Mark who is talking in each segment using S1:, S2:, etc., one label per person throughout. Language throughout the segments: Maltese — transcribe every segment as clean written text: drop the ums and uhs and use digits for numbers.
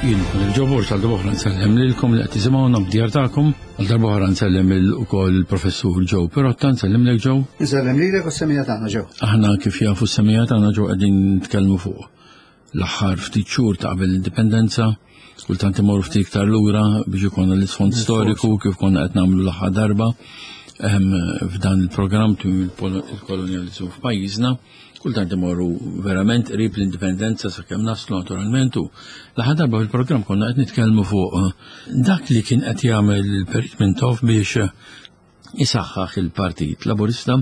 S1: Jien il-ġobur tal-darba nsellem lilkom li qed tisimgħuna b'djar tagħkom, għal-darba nsellem ukoll il-professur Joe Perotta, nsellem lek Joe.
S2: Nsellem lilek u s-semija tagħna Joe.
S1: Aħna kif jafu s-semija tagħna Joe qegħdin nitkellmu fuq l-aħħar ftit xhur ta' qabel l-indipendenza, kultant imorru ftit iktar lura biex ikollna l-isfond storiku kif konna qed nagħmlu l-aħħar darba f'dan il-programm il-kolonializmu f'pajjiżna. Kultant imorru verament qrib l-indipendenza sakemm naslu naturalment u l-aħħar darba fil-programm konna qed nitkellmu fuq dak li kien qed jagħmel il-Perit Mintoff biex isaħħaħ il-Partit Laburista.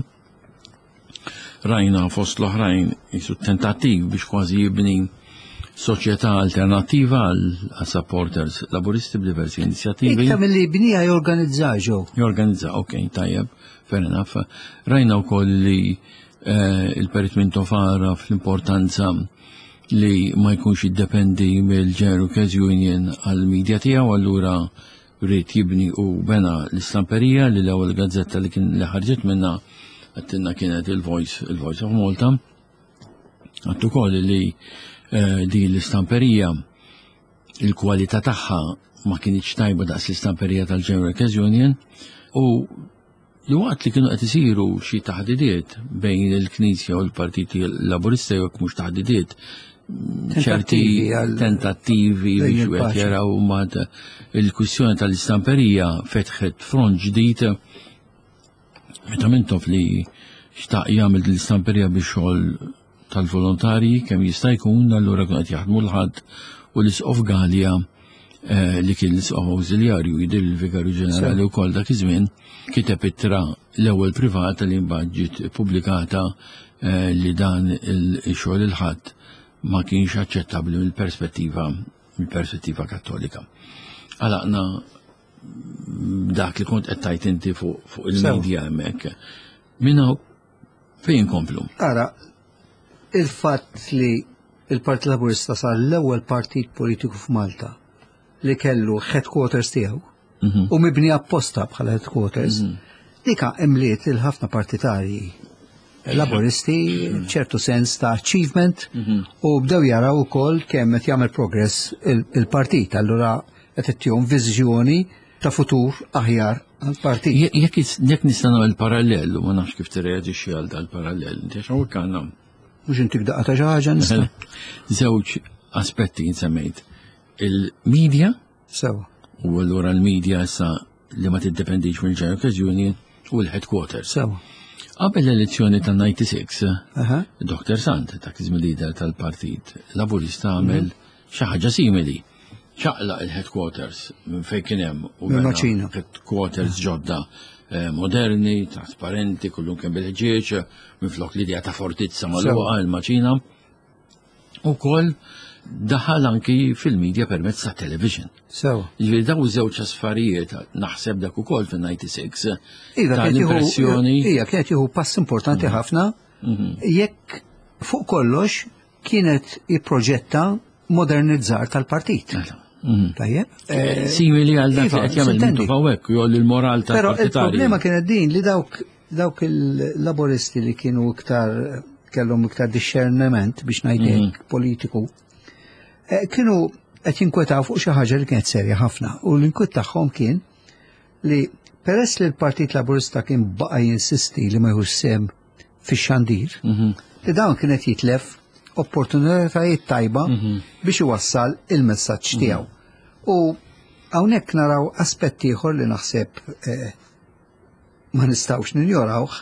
S1: Rajna fost l-oħrajn jisu tentattiv biex kważi jibni soċjetà alternattiva għal supporters laburisti b'diversi inizjattivi.
S2: Iktar milli jibnija jorganizza Joe.
S1: Jorganizza, ok, tajjeb, fair enough. Rajna wkoll li il-Perit Mintoff ara fl-importanza li ma jkunx jiddependi mill-Ġeneral Case Union għal-medja tiegħu, allura rrid jibni u bena l-istamperija li l-ewwel gazzetta li ħarġet minna għattinna kienet il-Voice of Malta. Għattu koll li di l-istamperija il-kwalità tagħha ma kienx tajba daqs l-istamperija tal-Ġeneral Case Union u li waqt li kienu qed isiru xi taħdidiet bejn il-Knisja u l-Partiti Laburista jekk mhux taħdidiet ċerti tentattivi biex wieħed jaraw mad il-kwistjoni tal-istamperija fetħet front ġdid meta Mintoff li xtaq jagħmel l-istamperija biex xogħol tal-volontarji kemm jista' jkun, allura kienu qed jaħdmu l-ħadd u l-isqof Galja li kien l-isqof awżiljarju jidher il-Vikarju Ġenerali wkoll dak iż-żmien kiteb ittra l-ewwel privata li mbagħad ġiet pubblikata li dan il-xogħol il-ħadd ma kienx aċċettabbli mill-perspettiva kattolika. Għalaqna dak li kont qed tajt inti fuq il-medja hemmhekk. Minna fejn komplu?
S2: Ara, il-fatt li il-Partit Laburista sar l-ewwel partit politiku f'Malta li kellu headquarters tiegħu u mibni apposta bħala headquarters, dika imliet il-ħafna partitarji laboristi ċertu sens ta' achievement u bdew jaraw ukoll kemm qed jagħmel progress il-partit, allura qed ittihom viżjoni ta' futur aħjar għall-partit.
S1: Jekk nista' nagħmel parallel u ma nafx kif tirreaġixxi għal dal-parallel, inti hawnhekk għandna.
S2: Mhux intik daqqa ta' xi ħaġa nista'.
S1: Żewġ aspetti insemmejt. Il-medja
S2: sewa.
S1: U allura l-medja issa li ma tiddependix mill-Ġeneral Case Union u l-headquarters.
S2: Sewa.
S1: Qabel l-elezzjoni tal-96, Dr. Sant, dak iż lider tal-Partit Laburista għamel xi ħaġa simili. ċaqlaq il-headquarters minn fejn kien hemm u headquarters ġodda moderni, trasparenti, kullum kien bil-ħġieġ, minflok l-idea ta' fortizza mal-luqa il-Maċina. Ukoll daħal anki fil-medja permezz ta' television. Ġifieri daw żewġ affarijiet naħseb dak ukoll fin-96. Tal-impressjoni.
S2: Hija kienet jieħu pass importanti ħafna jekk fuq kollox kienet jipproġetta modernizzar tal-partit. Tajjeb?
S1: Simili għal dak li qed jagħmel Mintoff hawnhekk jolli l-moral tal-partitarji.
S2: Però il-problema kienet din li dawk il-laboristi li kienu iktar kellhom iktar discerniment biex ngħidlek politiku kienu qed jinkwetaw fuq xi ħaġa li kienet serja ħafna u l-inkwiet tagħhom kien li peress li l-Partit Laburista kien baqa' jinsisti li ma jħux sem fix-xandir li dawn kienet jitlef opportunitajiet tajba biex iwassal il-messaġġ tiegħu. U hawnhekk naraw aspetti ieħor li naħseb ma nistgħux ninjorawh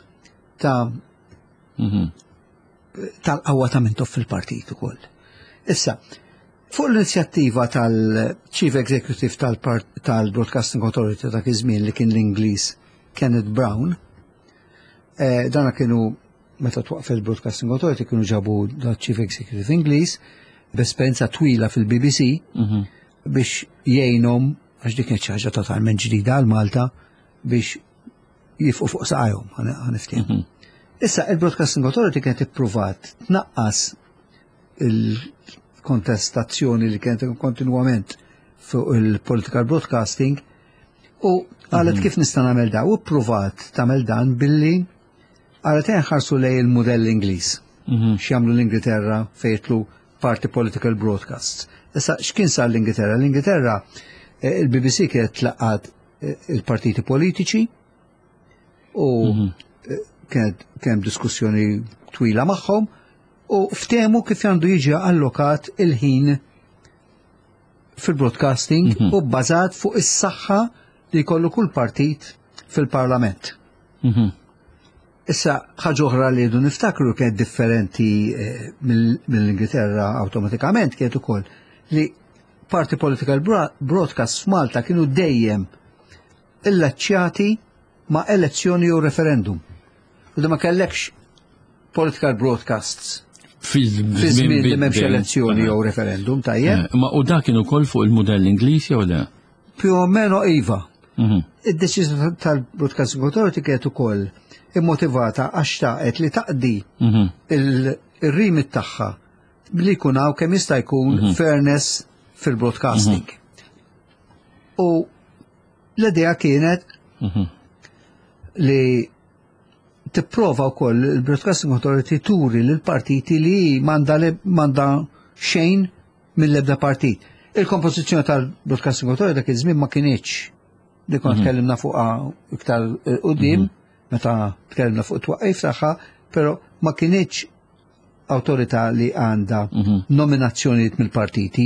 S2: tal-qawwa ta' Mintoff fil-partit ukoll. Issa, fuq l-inizjattiva tal-Chief Executive tal-Broadcasting Authority ta' iż-żmien li kien l-Ingliż Kenneth Brown, dana kienu meta twaqf il-Broadcasting Authority kienu ġabu da' Chief Executive Ingliż b'esperjenza twila fil-BBC biex jgħinhom għax dik kienet xi ħaġa totalment ġdida għal Malta biex jifqu fuq saqajhom ħaniftehom. Issa il-Broadcasting Authority kienet ippruvat tnaqqas il-kontestazzjoni li kienet kontinwament fuq il-political broadcasting u qalet kif nista' nagħmel da u ppruvat tagħmel dan billi qalet ħarsu lej il-modell Ingliż. X'jagħmlu l-Ingilterra fejtlu party political broadcasts. Issa x'kien sar l-Ingilterra? L-Ingilterra il-BBC kienet tlaqqat il-partiti politiċi u kien diskussjoni twila magħhom u ftehmu kif għandu jiġi allokat il-ħin fil-broadcasting u bbażat fuq is-saħħa li jkollu kull partit fil-Parlament. Issa ħaġa oħra li jdu niftakru kienet differenti mill-Ingilterra awtomatikament kienet ukoll li party political broadcast f'Malta kienu dejjem illaċċjati ma' elezzjoni u referendum. U ma kellekx political broadcasts fi żmien li m'hemmx elezzjoni jew referendum tajjeb.
S1: Ma u dak kienu wkoll fuq il-mudell Ingliż jew le?
S2: Più o meno iva. Id-deċiżjoni tal-Broadcasting Authority kienet ukoll immotivata għax taqgħet li taqdi il-remit tagħha billi jkun hawn kemm jista' jkun fairness fil-broadcasting. U l-idea kienet li tipprova wkoll il-Broadcasting Authority turi lil partiti li manda xejn mill-ebda partit. Il-kompożizzjoni tal-Broadcasting Authority dak iż-żmien ma kienx li kont tkellimna fuqha iktar quddiem meta tkellimna fuq it-twaqqif tagħha, però ma kienx awtorità li għandha nominazzjonijiet mill-partiti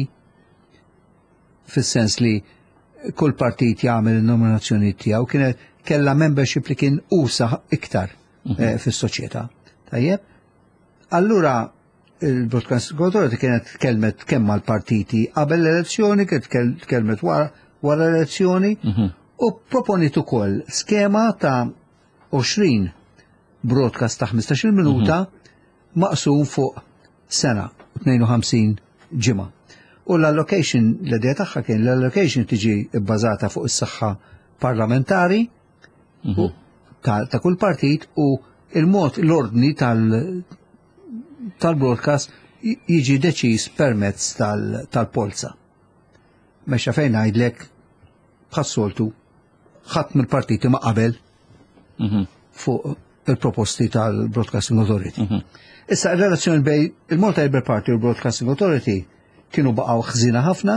S2: fis-sens li kull partit jagħmel in-nominazzjonijiet tiegħu kienet kellha membership li kien usa iktar fis-soċjetà. Tajjeb? Allura il-Broadcasting Authority kienet tkellmet kemm mal-partiti qabel l-elezzjoni, kienet tkellmet wara l-elezzjoni u proponit ukoll skema ta' 20 broadcast ta' 15 minuta maqsum fuq sena 52 ġimgħa. U l-allocation l-idea tagħha kien l-allocation tiġi bbażata fuq is-saħħa parlamentari ta' kull partit u il-mod l-ordni tal-broadcast jiġi deċiż permezz tal-polza. Mexxa fejn ngħidlek bħas-soltu ħadd mill-partiti ma qabel fuq il-proposti tal-Broadcasting Authority. Issa r-relazzjoni bejn il-Malta Labour Party u l-Broadcasting Authority kienu baqgħu ħżina ħafna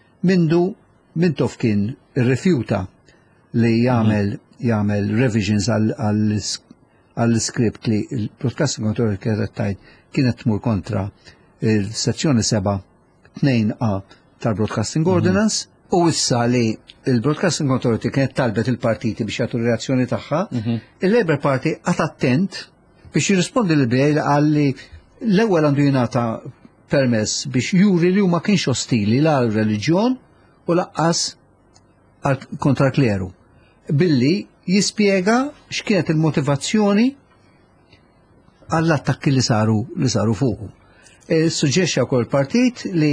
S2: mintof kien irrifjuta li jagħmel revisions għall-script li l-Broadcasting Authority kienet tmur kontra il-sezzjoni 7-2A tal-Broadcasting Ordinance u issa li il-Broadcasting Authority kienet talbet il-partiti biex jagħtu reazzjoni tagħha, il-Labour Party għad attent biex jirrispondi l-bej għalli l-ewwel għandu jingħata permess biex juri li huma kienx ostili la reliġjon u laqqas kontra kleru. Billi jispjega x'kienet il-motivazzjoni għall-attakki li saru fuqu. Suġġeċċja wkoll partit li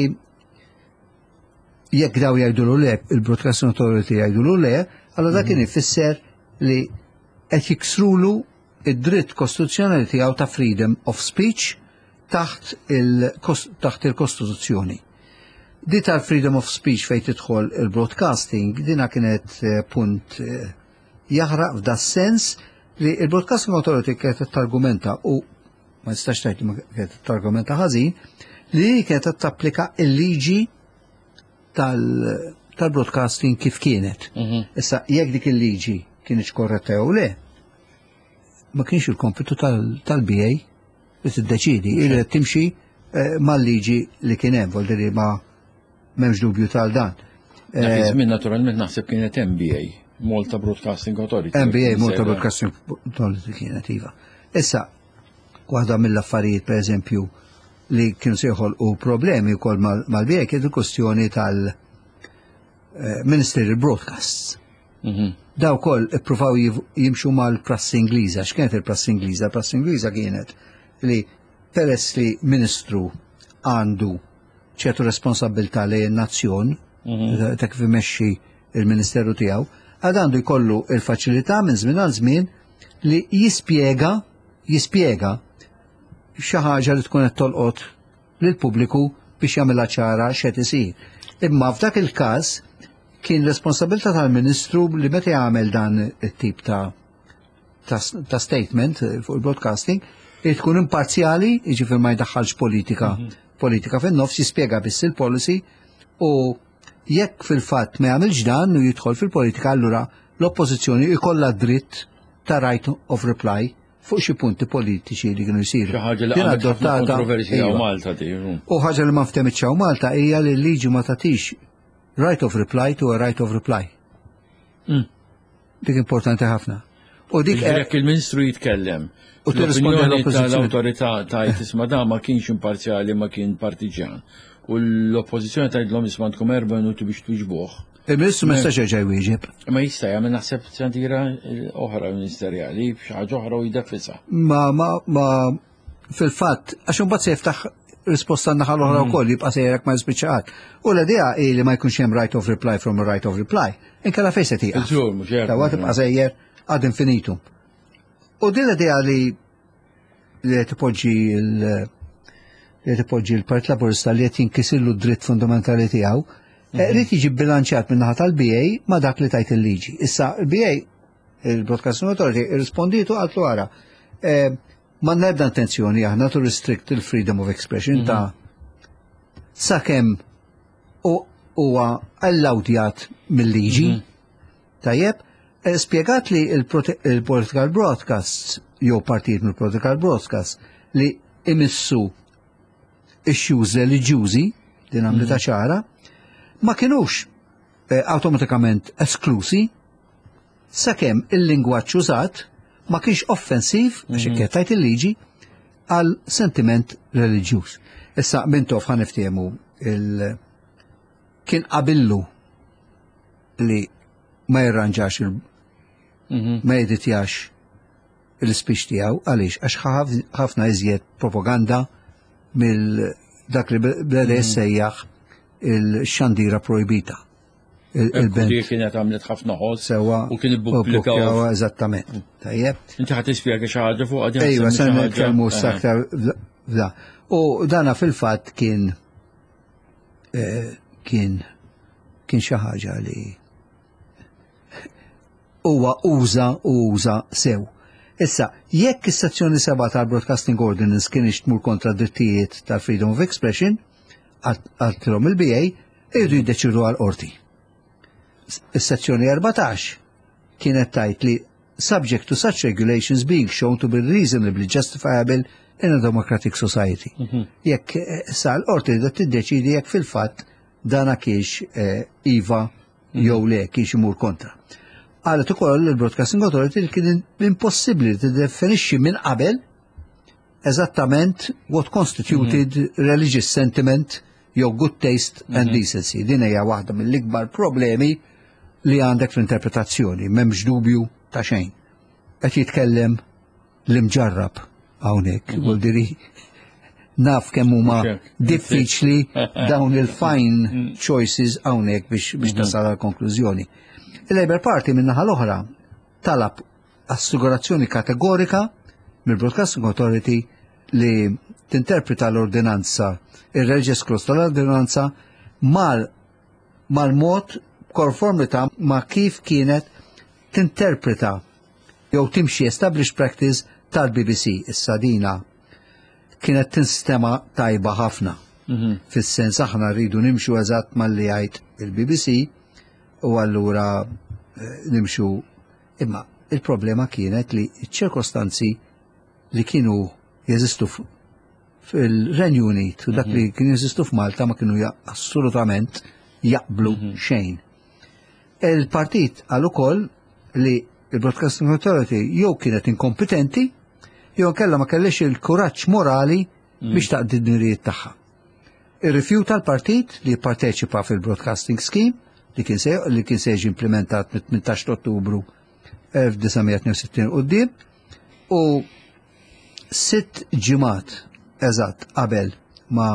S2: jekk daw jgħidulu le, il-Broadcasting Authority jgħidulu le, allora dak kien ifisser li qed jiksrulu id-dritt kostituzzjonali tiegħu ta' freedom of speech taħt il-Kostituzzjoni. Di tal-freedom of speech fejn tidħol il-broadcasting, dina kienet punt jaħraq f'da sens li il-Broadcasting Authority kienet targumenta u ma nistax tgħid ma kienet targumenta ħażin li kienet tapplika il-liġi tal-broadcasting kif kienet. Issa jekk dik il-liġi kienx korretta jew le, ma kienx il-kompitu tal-BA li tiddeċidi, ili timxi mal-liġi li kien hemm, voldiri ma m'hemmx dubju tal dan.
S1: Żmien naturalment naħseb kienet MBA, Malta Broadcasting Authority.
S2: MBA, Malta Broadcasting Authority kienet iva. Issa, waħda mill-affarijiet pereżempju li kienu se joħolqu problemi wkoll mal-BA kienet il-kwestjoni tal-Ministerial Broadcasts. Daw koll ippruvaw jimxu mal-prassi Ingliża. X'kienet il-prassi Ingliża? Il-prassi Ingliża kienet li peress li ministru għandu ċertu responsabilità li n-nazzjon ta' kif imexxi il-ministeru tiegħu, għandu jkollu il-faċilità minn żmien għal żmien li jispjega xi ħaġa li tkun qed tolqot lill-pubbliku biex jagħmilha ċara x'qed isir. Imma f'dak il-każ kien responsabilità tal-Ministru li meta jagħmel dan it-tip ta' statement fuq il-broadcasting li tkun imparzjali, jiġifier ma jdaħħalx politika politika fin-nofs jispjega biss il-policy u jekk fil-fatt ma jagħmilx dan u jidħol fil-politika allura l-oppożizzjoni ikollha dritt ta' right of reply fuq xi punti politiċi li kienu jsiru.
S1: Xi ħaġa li għandha kontroversja Malta di.
S2: U ħaġa li ma ftemitx Malta hija li l-liġi ma tagħtix right of reply to a right of reply. Dik importanti ħafna. U dik
S1: jekk il-Ministru jitkellem. U l-opinjoni tal-awtorità tajt isma' da ma kienx imparzjali ma kien partiġan. U l-oppożizzjoni tgħidlhom isma' għandkom 4 minuti biex twiġbuh.
S2: Il-Ministru ma jistax jerġa' jwieġeb.
S1: Ma jista' jagħmel naħseb sentira oħra ministerjali b'xi ħaġa oħra u jdeffisha.
S2: Ma fil-fatt għax imbagħad se jiftaħ risposta naħa l-oħra wkoll jibqa' sejrek ma jispiċċaqat. U l-idea hi li ma jkunx hemm right of reply from a right of reply. Inkella fejn se tieqa. Tawwa tibqa' sejjer ad infinitum. U din l-idea li tipoġġi l-Partit Laburista li qed jinkisillu d-dritt fundamentali tiegħu, rrid jiġi bilanċjat min-naħa tal-BA ma' dak li tajt il-liġi. Issa il-BA, il-Broadcasting Authority, irrisponditu għatlu għara. Ma nebda intenzjoni aħna to restrict il-freedom of expression ta' sakemm huwa allawdjat mill-liġi. Tajjeb, spjegat li il-political broadcasts jew partijiet mill-political broadcasts li imissu issues reliġjużi din għamlita ċara ma kienux automatikament esklusi sakemm il-lingwaġġ użat ma kienx offensiv għax ikkettajt il-liġi għal sentiment reliġjuż. Issa mintof ħaniftehmu kien qabillu li ma jirranġax ma jeditjax il-speech tiegħu għaliex għax ħafna iżjed propaganda mill dak li beda jissejjaħ il-xandira projbita.
S1: Il-band. Kienet għamlet ħafna ħoss u kien ibbubblikaw.
S2: Eżattament. Tajjeb.
S1: Inti ħadd tispjega xi ħaġa fuq għadha.
S2: Ejwa, se nitkellmu saktar da. U dana fil-fatt kien xi ħaġa li huwa uża sew. Issa, jekk is-sezzjoni 7 tal-Broadcasting Ordinance kien tmur kontra drittijiet tal-Freedom of Expression, għal-tilhom il-BA, irridu jiddeċidu għal-qorti. Is-sezzjoni 14 kienet tajt li subject to such regulations being shown to be reasonably justifiable in a democratic society. Jekk sa l-qorti da tiddeċidi jekk fil-fatt dana kiex iva jew le kiex imur kontra. Għalet ukoll il-Broadcasting Authority li kien impossibbli li tiddefinixxi minn qabel eżattament what constituted religious sentiment jew good taste and decency. Din hija waħda mill-ikbar problemi li għandek fl-interpretazzjoni, m'hemmx dubju ta' xejn. Qed jitkellem l-imġarrab hawnhekk, vuol diri naf kemm huma diffiċli dawn il-fine choices hawnhekk biex tasal għal konklużjoni. Il-Labour Party minnaħa l-oħra talab assigurazzjoni kategorika mill-Broadcasting Authority li tinterpreta l-ordinanza, il-religious clause tal-ordinanza mal-mod konformità ma' kif kienet tinterpreta jew timxi established practice tal-BBC. Issa dina kienet tinstema tajba ħafna. Fis-sens aħna rridu nimxu eżatt mal-li jgħid il-BBC u allura nimxu imma il-problema kienet li ċ-ċirkostanzi li kienu jeżistu fil-Renju Unit u dak li kienu jeżistu f'Malta ma kienu assolutament jaqblu xejn. Il-partit għal ukoll li il-Broadcasting Authority jew kienet inkompetenti jew kella ma kellix il-kuraġġ morali biex taqdi d-dmirijiet tagħha. Irrifjuta l-partit li jipparteċipa fil-Broadcasting Scheme li kien se jiġi implementat mit-18 Ottubru 1962 quddiem u 6 ġimgħat eżatt qabel ma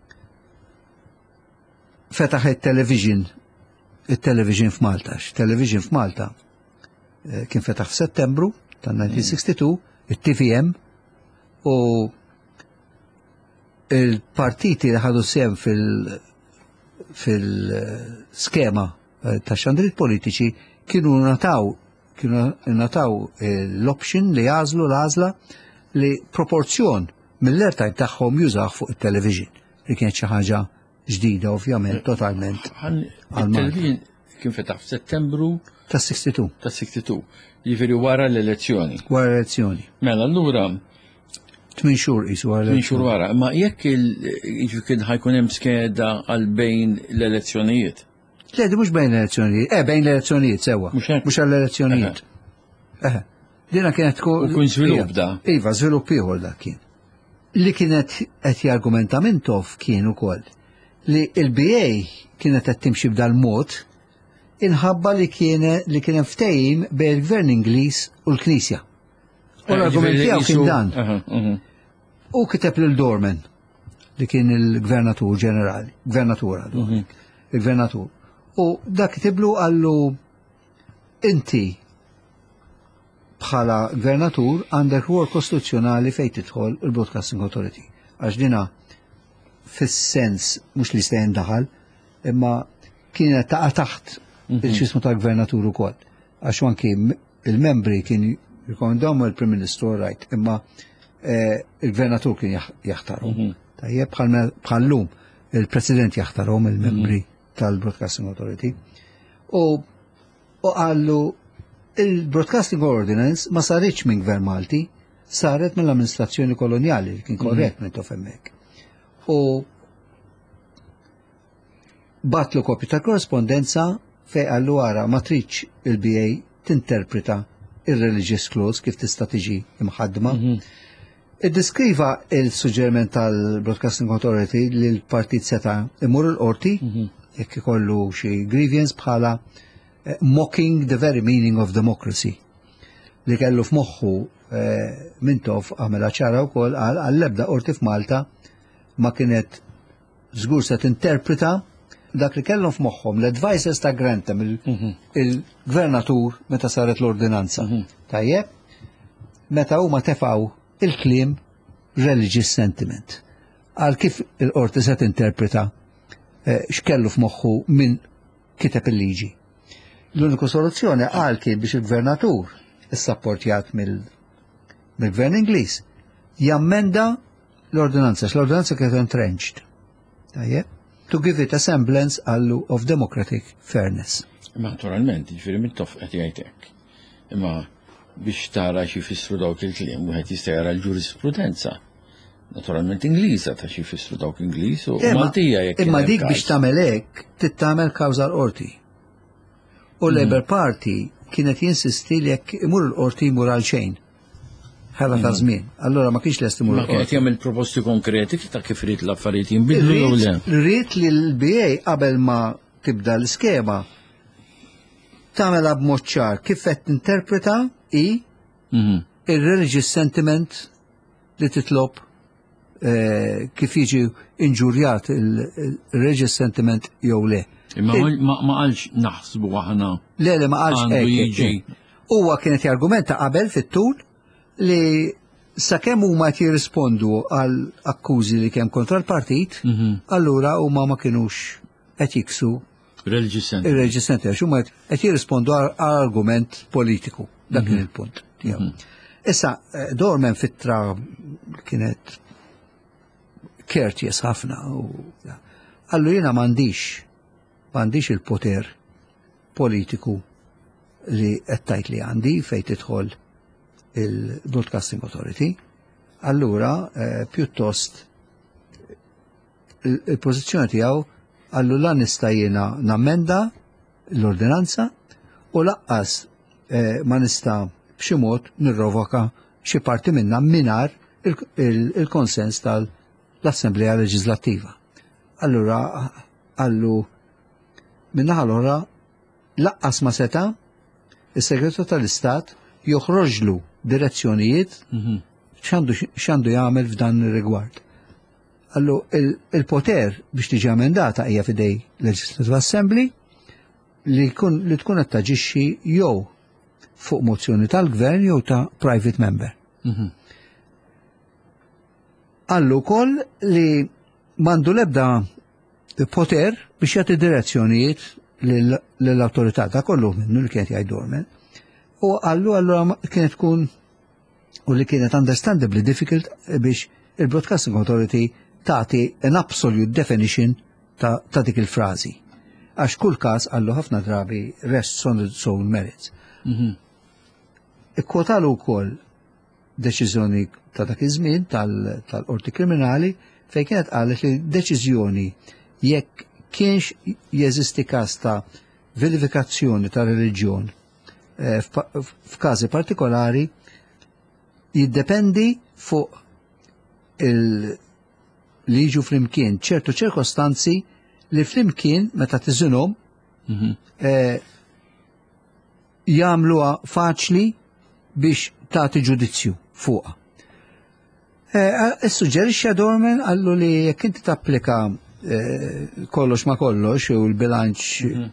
S2: fetaħ it-television f'Malta. Television f'Malta kien fetaħ f'Settembru tal-1962, it-TVM u il-partiti li ħadu sehem fil-skema ta' xandrit politiċi kienu nataw l-option li jazlu l-għazla li proporzjon mill-airtime tagħhom jużaw fuq it-television. li kienet xi ħaġa ġdida ovvjament totalment.
S1: Il-telvin kien fetaħ f'Settembru
S2: ta' 62.
S1: ta' 62, jiġifieri wara l-elezzjoni.
S2: Wara l-elezzjoni.
S1: Mela allura
S2: 8 xhur qisu wara
S1: min xhur wara, ma jekk kien ħajkun hemm skeda għal bejn l-elezzjonijiet.
S2: Le, di mhux bejn l-elezzjonijiet, bejn l-elezzjonijiet sewwa.
S1: Mhux hekk?
S2: Mhux għall-elezzjonijiet. Dina kienet tkun.
S1: U kien żvilupp da.
S2: Iva, żvilupp ieħor dak kien. Li kienet qed jargumenta Mintoff kien ukoll li l-BA kienet qed timxi b'dal mod inħabba li kien ftehim bejn il-Gvern Ingliż u l-Knisja. U l-argument tiegħu kien dan. U kiteb lil Dorman li kien il-Gvernatur ġenerali, il-Gvernatur. U dak kitiblu għallu inti bħala Gvernatur għandek rwol kostituzzjonali fejn tidħol il-Broadcasting Authority. Għax dina fis-sens mhux li stejn daħal, imma kienet taqa' taħt il-ċismu tal-Gvernatur ukoll. Għax anki il-membri kien jikondom il-Prim Ministru right, imma il-Gvernatur kien jaħtarhom. Tajjeb bħallum il-President jaħtarhom il-membri tal-Broadcasting Authority. U għallu il-Broadcasting Ordinance ma saritx minn Gvern Malti, saret mill-amministrazzjoni koloniali li kien korrett minn tofemmek. U batlu kopju ta' korrespondenza fej għallu għara ma tridx il-BA tinterpreta il-religious clause kif tista' tiġi imħaddma. Id-diskriva il-suġġeriment tal-Broadcasting Authority li l-partit seta' imur l-qorti jekk ikollu xi grievance bħala mocking the very meaning of democracy. Li kellu f'moħħu Mintoff għamela ċara wkoll għall-ebda qorti f'Malta ma kienet żgur se tinterpreta dak li kellhom f'moħħhom l-advisors ta' Grantham il-Gvernatur meta saret l-ordinanza. Tajjeb, meta huma tefgħu il-kliem religious sentiment. Għal kif il-qorti se tinterpreta x'kellu f'moħħu min kiteb il-liġi. L-uniku soluzzjoni għal kien biex il-Gvernatur is-sapportjat mill-Gvern Ingliż jammenda l-ordinanza, l-ordinanza kienet entrenched. Tajjeb? To give it a semblance għallu of democratic fairness.
S1: Naturalment, ġifieri Mintoff qed jgħidlek. Imma biex tara xi jfissru dawk il-kliem wieħed jista' jara l-ġurisprudenza. Naturalment Ingliża ta' xi jfissru dawk Ingliż u Maltija jekk.
S2: Imma dik biex tagħmel hekk tittamel kawża l-qorti. U Labour Party kienet jinsisti li jekk imur l-qorti jmur għal xejn. Ħala ta' żmien. Allora ma kienx lest imur l-qorti.
S1: Ma kienet jagħmel proposti konkreti ta' kif rid l-affarijiet jinbidlu jew le.
S2: Rrid li l-BA qabel ma tibda l-iskema tagħmelha b'mod ċar kif qed tinterpreta il-religious sentiment li titlob kif jiġi inġurjat il-religious sentiment jew le.
S1: Ma qalx naħsbu aħna.
S2: Le ma qalx hekk. Huwa kienet jargumenta qabel fit-tul li sakemm huma qed jirrispondu għal akkużi li kemm kontra l-partit, allura huma ma kinux qed jiksu
S1: religious
S2: sentiment. Huma qed jirrispondu għal argument politiku. Dak kien il-punt. Issa Dorman fittra kienet courteous ħafna. Allu jiena m'għandix il-poter politiku li qed tgħid li għandi fejn tidħol il-Broadcasting Authority, allura pjuttost il-pożizzjoni tiegħu għallu la nista' jiena nammenda l-ordinanza u laqqas ma nista' b'xi mod nirrovoka xi parti minnha mingħajr il-konsens tal-Assembleja Leġislattiva. Allura għallu minnaħa l-oħra laqqas ma seta' is-Segretarju tal-Istat joħroġlu direzzjonijiet x'għandu jagħmel f'dan ir-rigward. Allu il-poter biex tiġi emendata hija fidej Legislative Assembly li tkun qed taġixxi jew fuq mozzjoni tal-Gvern jew ta' private member. Allu wkoll li m'għandu l-ebda poter biex jagħti direzzjonijiet lill-awtorità ta' kollu minnu li kienet jgħid Dorman. U allura kienet tkun u li kienet understandably difficult biex il-Broadcasting Authority tagħti an absolute definition ta' dik il-frażi. Għax kull każ għallu ħafna drabi rests on its own merits. Ikkwotalu wkoll deċiżjoni ta' dak iż-żmien tal-Qorti Kriminali fejn kienet qalet li deċiżjoni jekk kienx jeżisti każ ta' verifikazzjoni ta' reliġjon f'każi partikolari jiddependi fuq li jiġu flimkien ċertu ċirkostanzi li flimkien meta tiżinhom jagħmluha faċli biex tagħti ġudizzju fuqha. Issuġġerixxa Dorman għallu li jekk inti tapplika kollox ma kollox u l-bilanċ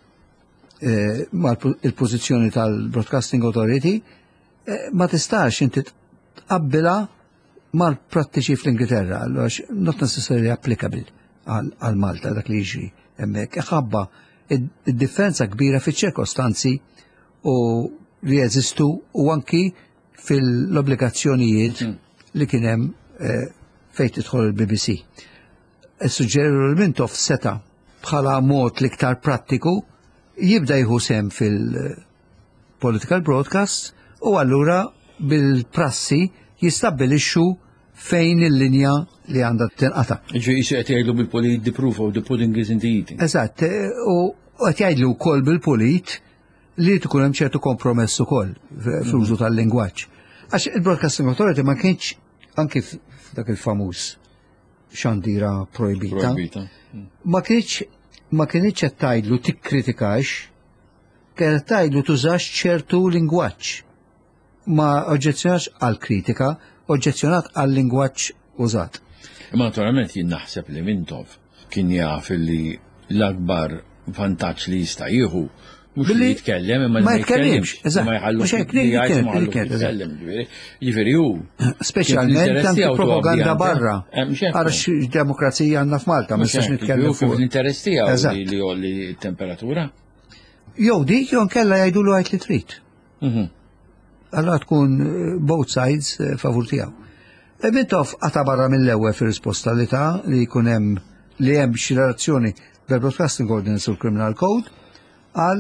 S2: il-pożizzjoni tal-Broadcasting Authority ma tistax inti tqabbilha mal-prattiċi fl-Ingilterra, għax not necessarily applicable għal Malta dak li jiġri hemmhekk. Ħabba id-differenza kbira fiċ-ċirkostanzi u li jeżistu u anki fil-obbligazzjonijiet li kien hemm fejn tidħol il-BBC. Suġġeru l-Mintoff seta bħala mod l-iktar prattiku jibda jieħu sem fil-political broadcast u allura bil-prassi jistabbilixxu fejn il-linja li għandha tinqata'.
S1: Ġifieri qed jgħidu bil-polit the proof of the pudding is in the eating.
S2: Eżatt, u qed jgħidlu wkoll bil-polit li tkun hemm ċertu kompromess ukoll fl-użu tal-lingwaġġ. Għax il-Broadcasting Authority ma kienx anke f'dak il-famuż xandira projbita. Ma kienx qed tgħidlu tikkritikax, kienet tgħidlu tużax ċertu lingwaġġ. Ma oġġezzjonax għal kritika, oġġezzjonat għal lingwaġġ użat.
S1: Ma naturalment jien naħseb li Mintoff kien jaf li l-akbar vantaġġ li jista' jieħu mhux li jitkellem imma
S2: ma jitkellimx, eżatt. Mhux hekk li
S1: jitkellem. Jiġifieri hu.
S2: Speċjalment anke propaganda barra. Għax demokrazija għandna f'Malta, ma nistax nitkellem fuq
S1: l-interess tiegħu li jolli t-temperatura.
S2: Jew dik jew nkella jgħidulu għajt li trid. Allora tkun both sides favur tiegħu. Mintoff għata barra mill-ewwel fir-risposta li ta' li jkun hemm li hemm xi relazzjoni bil-Broadcasting Ordinance u l-Criminal Code għal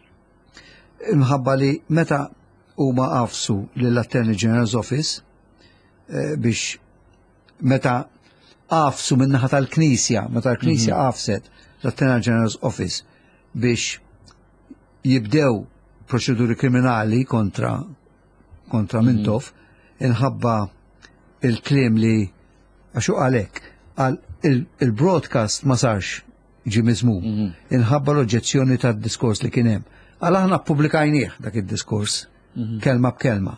S2: imħabba li meta huma qafsu lill-Attorney General's Office biex meta qafsu min-naħa tal-Knisja, meta l-Knisja qafset l-Attorney General's Office biex jibdew proċeduri kriminali kontra Mintoff inħabba il-klim li għaxu għalek għal il-broadcast ma sarx ġi mizmum inħabba l-oġġezzjoni ta' diskors li kienem. Għal aħna publikajnieħ dak il-diskors kelma b'kelma.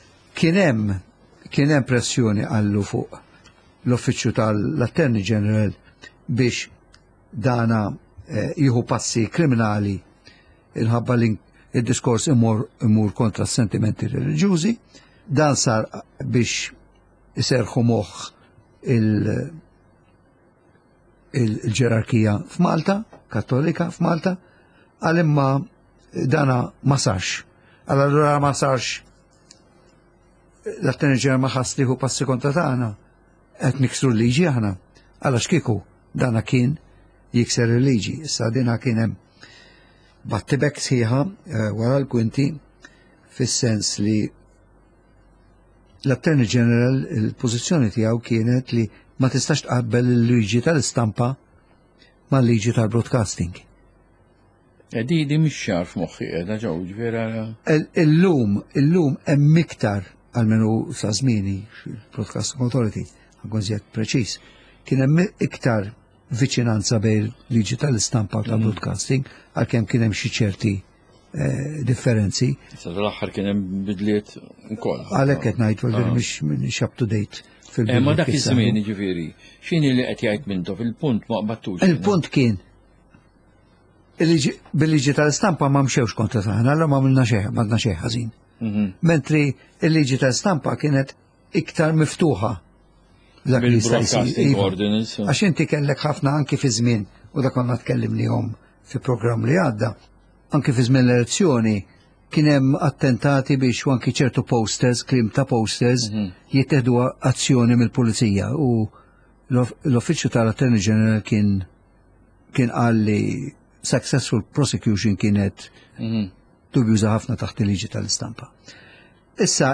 S2: Kienem pressjoni għallu fuq l-Uffiċċju tal-Attorney General biex dana jieħu passi kriminali inħabba il-diskors imur kontra s-sentimenti reliġjużi. Dan sar biex iserħu moħħ il-ġerarkija f'Malta, kattolika f'Malta, għal-imma dana ma sarx. Allura ma sarx l-Attorney General ma ħass liħu passi kontra tagħna qed niksru l-liġi aħna. Għalax kieku dana kien jikser il-liġi. Issa dina kien hemm battibek sħiħa wara l-kwinti fis-sens li l-Attorney General il-pożizzjoni tiegħu kienet li ma tistax tqabbel il-liġi tal-istampa ma' liġi tal-broadcasting.
S1: Di mhix xar f'moħħi qiegħda ġew ġifiera.
S2: Illum hemm iktar għalmenu sa' żmieni fil-Broadcasting Authority, għankun żjed preċiż, kien hemm iktar viċinanza bejn liġi tal-istampa u tal-broadcasting għalkemm kien hemm xi ċerti differenzi.
S1: Sa l-aħħar kien hemm bidliet ukoll.
S2: Għalhekk qed ngħid mhix up to date fil-bidu.
S1: Ma dak iż-żmien jiġifieri, x'inhi li qed jgħid Mintoff il-punt ma qbattux.
S2: Il-punt kien bil-liġi tal-istampa ma mxewx kontra tagħna, allura ma għamilna xejn, m'għandna xejn ħażin. Mentri il-liġi tal-istampa kienet iktar miftuħa. Dak li jista' jsir. Għax inti kellek ħafna anki fi żmien u dak konna tkellimnihom fi programm li għadda. Anki fi żmien l-elezzjoni kien hemm attentati biex anki ċertu posters, klim ta' posters, jittieħdu azzjoni mill-pulizija u l-Uffiċċju tal-Attorney General kien qal li successful prosecution kienet dubjuża ħafna taħt il-liġi tal-istampa. Issa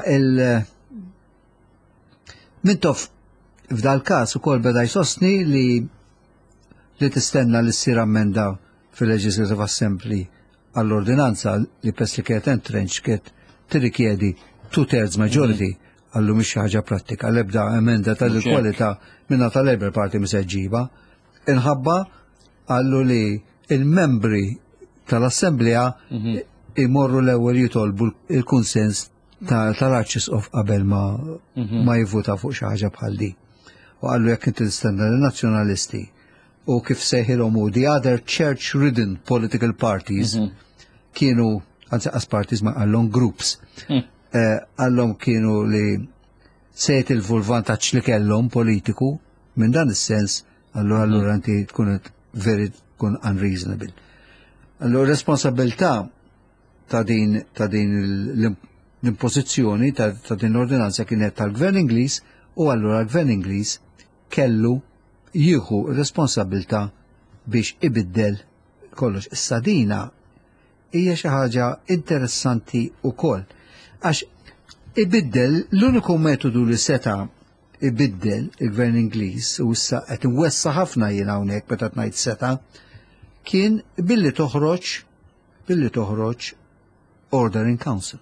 S2: Mintoff f'dal każ ukoll beda jsostni li tistenna li ssir ammenda fil-Legislative Assembly għall-ordinanza li pes li kienet entrench kiet tirrikjedi 2/3 majority għallu mhix ħaġa prattika l-ebda emenda tal-kwalità minna tal-Labour Party miseġġiba inħabba għallu li il-membri tal-Assemblea imorru l-ewwel jitolbu il-kunsens tal-Archbishop qabel ma jivvuta fuq xi ħaġa bħal di. U għallu jekk inti tistenna l-nazzjonalisti u kif seħilhom u the other church-ridden political parties kienu, anzi as parties ma għallhom groups, għallhom kienu li sejt il-vulvantaċ li kellhom politiku minn dan is-sens allura inti tkun very tkun unreasonable. Allura responsabilità ta' din l-impożizzjoni ta' din l-ordinanza kienet tal-Gvern Ingliż u allura l-Gvern Ingliż kellu jieħu responsabilità biex ibiddel kollox. Issa dina hija xi ħaġa interessanti wkoll għax ibiddel l-uniku metodu li seta' ibiddel il-Gvern Ingliż u issa qed inwessa ħafna jien hawnhekk meta ngħid seta' kien billi toħroġ Order in Council.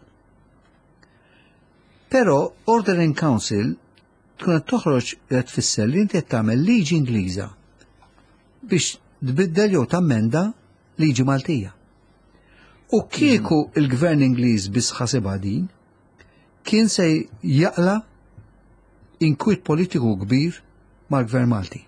S2: Però Order in Council tkun qed toħroġ qed tfisser li inti qed tagħmel liġi Ingliża biex tbiddel jew tammenda liġi Maltija. U kieku il-Gvern Ingliż biss ħasibha din kien se jaqla inkwit politiku kbir mal-Gvern Malti.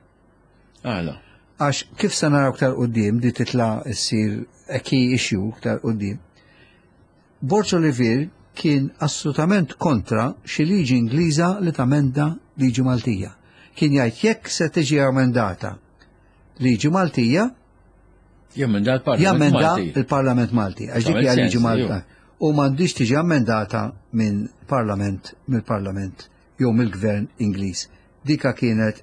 S2: Għax kif se naraw aktar quddiem di titla' ssir a key issue aktar quddiem. Borġ Olivier kien assolutament kontra xi liġi Ingliża li tamenda liġi Maltija. Kien jgħid jekk se tiġi emendata liġi Maltija
S1: jammenda
S2: il-Parlament Malti. Għax dik hija liġi Malta. U m'għandix tiġi emendata mill-Parlament jew mill-Gvern Ingliż. Dika kienet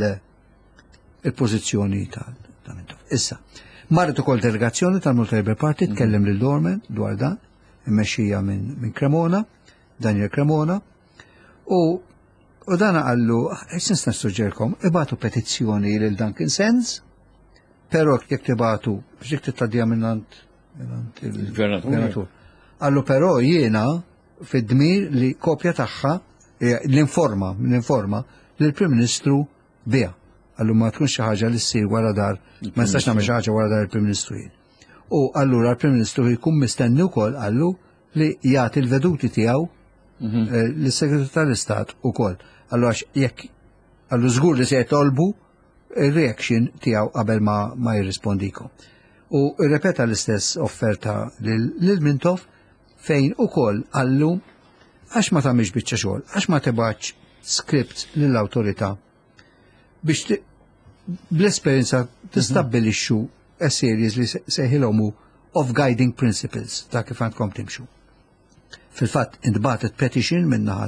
S2: il-pożizzjoni tal-Mintoff. Issa, marret ukoll delegazzjoni tal-Malta Labour Party tkellem lil Dorman dwar dan, immexxija minn Cremona, Daniel Cremona, u dan għallu, ħessens nassuġġerkom, ibatu petizzjoni lil Duncan Sands, però jekk tibatu biex dik titgħaddija minnant il-Gvernatur. Għallu però jiena fid-dmir li kopja tagħha l-informa l-Prim Ministru biha. Għallu ma tkunx xi ħaġa li ssir wara dar, ma nistax nagħmel xi ħaġa wara dar il-Prim Ministru jien. U allura l-Prim Ministru jkun mistenni wkoll għallu li jagħti l-veduti tiegħu lis-Segretarju tal-Istat ukoll. Allu għax jekk għallu żgur li se jtolbu ir-reaction tiegħu qabel ma jirrispondikom. U rrepeta l-istess offerta lil Mintoff fejn ukoll għallu għax ma tagħmilx biċċa xogħol, għax ma tibgħatx script lill-awtorità biex bl-esperjenza tistabbilixxu a series li seħilhom of guiding principles ta' kif għandkom timxu. Fil-fatt intbatet petition min-naħa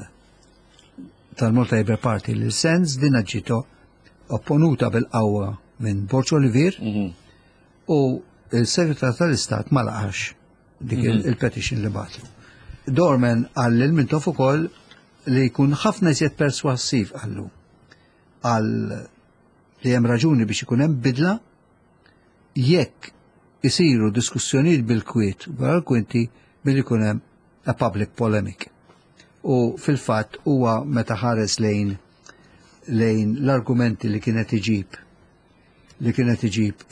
S2: tal-Malta Labour Party li sens din ġito opponuta bil-qawwa minn Borġ Olivier u il-Segretar tal-Istat ma laqax dik il-petition li batlu. Dorman għall Mintoff ukoll li jkun ħafna iżjed perswassiv għallu għal li hemm raġuni biex ikun hemm bidla jekk isiru diskussjonijiet bil-kwiet wara l-kwinti billi jkun hemm a public polemic. U fil-fatt huwa meta ħares lejn l-argumenti li kienet iġib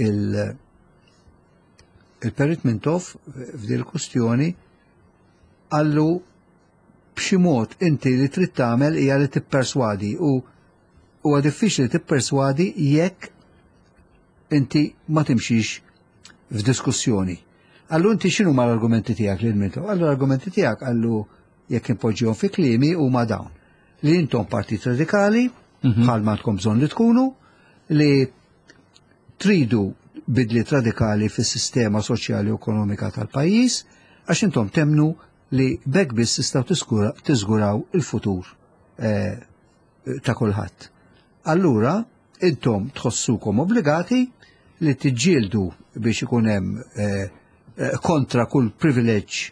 S2: il-Perit Mintoff f'din il-kustjoni għallu b'xi mod inti li trid tagħmel hija li tipperswadi u huwa diffiċli tipperswadi jekk inti ma timxix f'diskussjoni. Allu inti x'inhu ma l-argumenti tiegħek lil Mintoff? Allu l-argumenti tiegħek għallu jekk impoġġihom fi kliemi huma dawn. Li intom partit radikali, bħal ma tkom bżonn li tkunu, li tridu bidliet radikali fis-sistema soċjali u ekonomika tal-pajjiż għax intom temnu li bekk biss tistgħu tiżguraw il-futur ta' kulħadd. allura intom tħossukom obbligati li tiġġieldu biex ikun hemm kontra kull privileġġ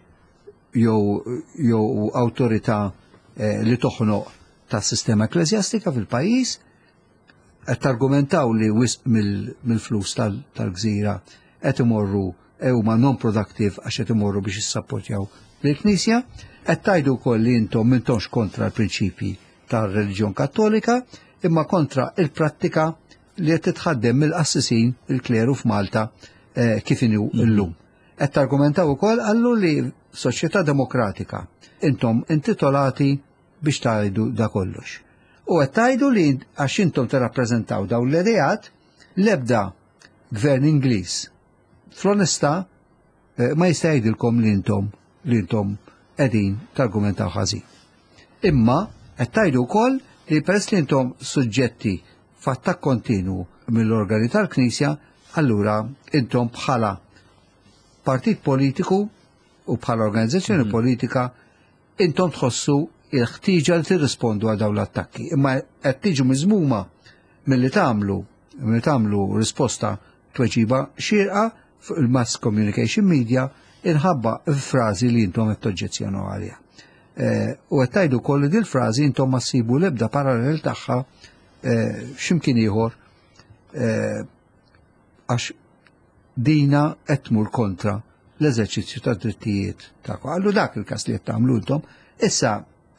S2: jew awtorità li toħnoq tas-sistema ekklesjastika fil-pajjiż, qed targumentaw li wisq mill-flus tal-Gżira qed imorru huma non-productive għax qed imorru biex jissapportjaw lill-Knisja, qed tgħidu wkoll li intom m'intomx kontra l-prinċipji tar-reliġjon Kattolika, imma kontra il-prattika li qed titħaddem mill-qassisin il-kleru f'Malta kif inhu llum. Qed targumentaw ukoll għallu li soċjetà demokratika intom intitolati biex tgħidu da kollox. U qed tgħidu li għax intom tirrappreżentaw dawn l-idejat l-ebda gvern Ingliż fl-onestà ma jista' jgħidilkom li intom qegħdin targumentaw ħażin. Imma qed tgħidu wkoll li peress li intom suġġetti f'attakk kontinwu mill-organi tal-Knisja, allura intom bħala partit politiku u bħala organizzazzjoni politika intom tħossu il-ħtiġa li tirrispondu għal dawn l-attakki. Imma qed tiġu miżmuma milli tagħmlu risposta tweġiba xierqa fuq il-mass communication media inħabba frażi li intom qed toġġezzjonu għaliha. U qed tgħidu wkoll li dil frażi intom ma ssibu l-ebda parallel tagħha x'imkien ieħor għax dina qed tmur kontra l-eżerċizzju tad drittijiet tagħkom. Għallu dak il-każ li qed tagħmlu intom, issa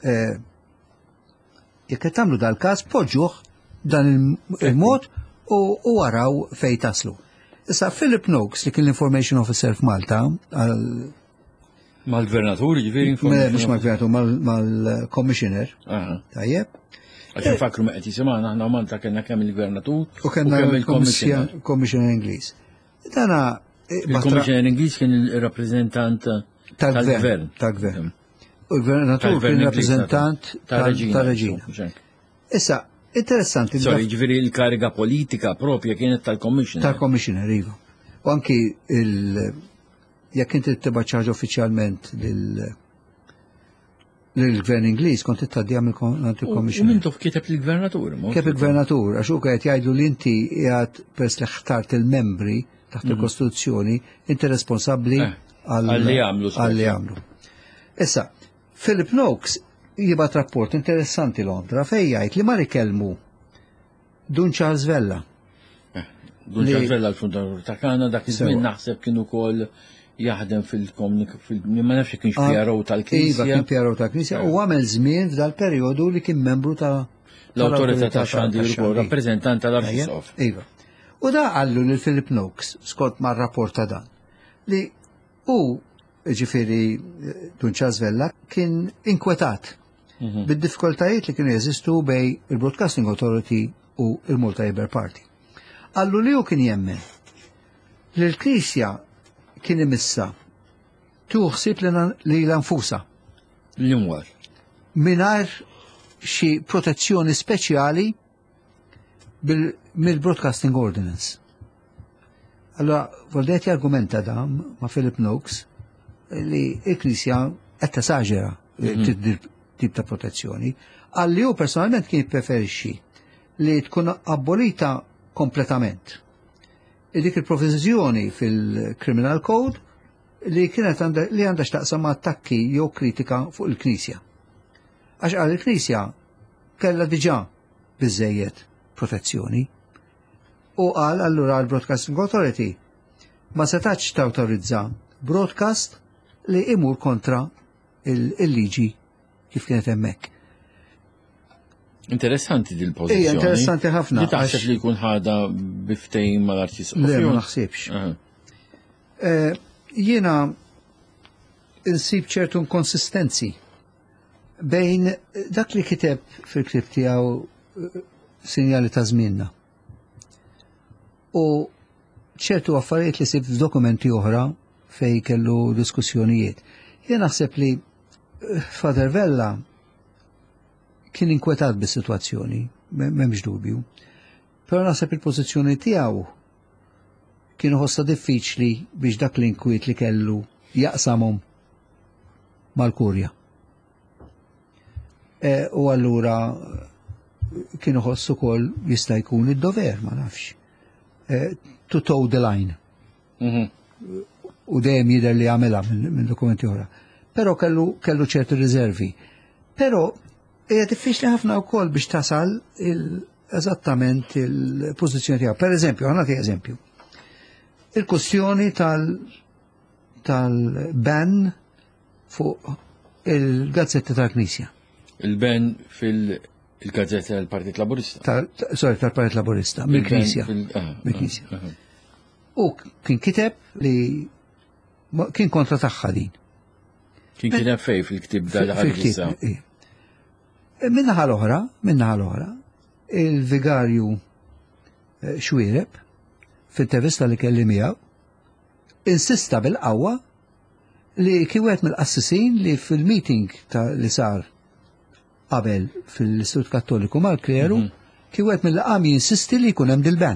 S2: jekk qed tagħmlu dal-każ poġġuh dan il-mod u waraw fejn taslu. Issa Philip Noakes li kien l-Information Officer f'Malta
S1: mal-gvernatur ġifieri
S2: mhux mal-gvernatur mal-commissioner. Tajjeb.
S1: Għax nfakru ma qed jisimgħuna aħna Malta kellna kemm il-gvernatur
S2: u kellna il-commissioner Ingliż. Dana
S1: il-commissioner Ingliż kien il-rappreżentant tal-gvern.
S2: Tal-gvern. U l-gvernatur kien rappreżentant tal-reġina. Issa, interessanti.
S1: Sorry, ġifieri l-kariga politika propja kienet tal-commissioner.
S2: Tal-commissioner, iva. U anki jekk inti tibgħat ċaġa uffiċjalment lill-gvern Ingliż kont titgħaddi mill-commissioner.
S1: U mintu kiteb lill-gvernatur.
S2: Kif il-gvernatur, għax hu qed jgħidu li inti qiegħed pers li ħtart il-membri taħt il-Kostituzzjoni, inti responsabbli għalli jagħmlu. Issa, Philip Noakes jibat rapport interessanti Londra fej jgħid li ma rikellmu Dun Charles Vella.
S1: Dun Charles Vella l-fundatur ta' Kana dak iż-żmien naħseb kien ukoll jaħdem ma nafx kienx PRO tal-Knisja.
S2: Iva kien PRO tal-Knisja u għamel żmien f'dal-perjodu li kien membru ta'
S1: l-Awtorità tax-Xandir ukoll rappreżentant tal-Arċisqof.
S2: Iva. U da għallu lil Philip Noakes skont mar-rapport ta' dan li ġifieri Dun Charles Vella kien inkwetat bid-diffikultajiet li kienu jeżistu bej il-Broadcasting Authority u il-Malta Labour Party. Għallu li hu kien jemmen li l-Knisja kien imissa tuħsib li l-anfusa.
S1: L-imwar.
S2: Mingħajr xi protezzjoni speċjali mill-Broadcasting Ordinance. Allora, voldet jargumenta da ma' Philip Noakes li l-Knisja qed tesaġera tip ta' protezzjoni, għalli hu personalment kien jippreferixxi li tkun abolita kompletament. Dik il-provviżjoni fil-Criminal Code li kienet li għandha x'taqsam ma' attakki jew kritika fuq il-Knisja. Għax qal il-Knisja kellha diġà biżejjed protezzjoni u qal allura l-Broadcasting Authority ma setax tawtorizza broadcast li imur kontra il-liġi kif kienet hemmhekk.
S1: Interessanti din il-pożizzjoni.
S2: Hija interessanti ħafna.
S1: Li taħseb li jkun ħada biftejn mal-Arċisqof.
S2: Le ma naħsibx. Jiena insib ċertu inkonsistenzi bejn dak li kiteb fil-klib tiegħu sinjali ta' żmienna u ċertu affarijiet li sib f'dokumenti oħra fej kellu diskussjonijiet. Jien naħseb li Father Vella kien inkwetat bis-sitwazzjoni, m'hemmx dubju. Però naħseb il-pożizzjoni tiegħu kienu ħossa diffiċli biex dak l-inkwiet li kellu jaqsamhom mal-Kurja. U allura kienu ħossu kol jista' jkun id-dover, ma nafx. To toe the line. U dejjem jidher li għamela minn dokumenti oħra. Però kellu ċerti riservi. Però hija diffiċli ħafna wkoll biex tasal eżattament il-pożizzjoni tiegħu. Per eżempju, ħanati eżempju. Il-kwestjoni tal-ban fuq il-gazzetta tal-Knisja.
S1: Il-ban fil-gazzetta tal-Partit Laburista?
S2: Sorry, tal-Partit Laburista, mill-Knisja. Mill-Knisja. U kien kiteb li kien kontra tagħha din.
S1: Kien kiteb fej fil-ktib dal-ħadisa?
S2: Minnaħa l-oħra, il-vigarju Xwiereb fil-tevista li kelli miegħu insista bil-qawwa li kiewet mill-qassisin li fil-meeting li sar qabel fil-Istitut Kattoliku mal-Kleru kiewet mill-qam jinsisti li jkun hemm dil-ban.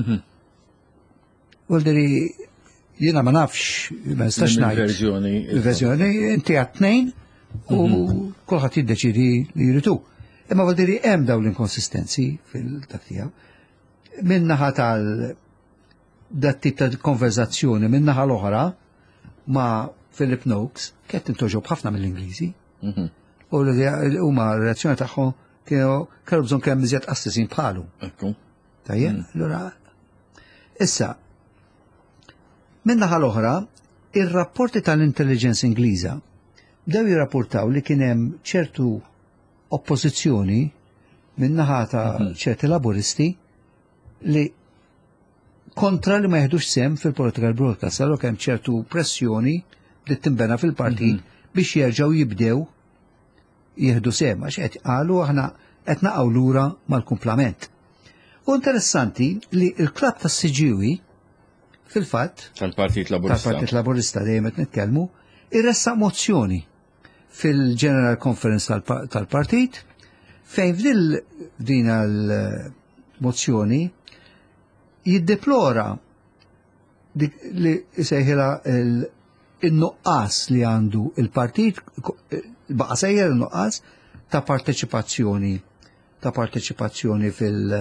S2: Għoldiri jiena ma nafx, ma nistax ngħid. Il-verżjoni inti għat-tnejn u kulħadd jiddeċidi li jritu. Imma għoldiri hemm dawn l-inkonsistenzi fil-dak tiegħu. Min-naħa dat-tip ta' konverzazzjoni min-naħa l-oħra ma' Philip Noakes kienet intoġob ħafna mill-Ingliżi. U huma r-reazzjoni tagħhom kienu bżonn kemm iżjed qassisin bħalu. Tajjeb, allura issa min-naħa l-oħra ir-rapporti tal-intelligence Ingliża bdew jirrapportaw li kien hemm ċertu oppożizzjoni min-naħa ta' ċerti laburisti li kontra li ma jeħdux sem fil-political broadcast, għallu kemm ċertu pressjoni li timbena fil-partit biex jerġgħu jibdew jieħdu sem, għax qed qalu aħna qed naqgħu lura mal-kumplament. U interessanti li l-klabb tas-Siġiwi fil-fatt
S1: tal-Partit
S2: Laburista dejjem qed nitkellmu irressaq mozzjoni fil-General Conference tal-Partit fejn f'din l-mozzjoni jiddeplora li sejħila il-nuqqas li għandu il-partit, baqa sejħel il-nuqqas ta' parteċipazzjoni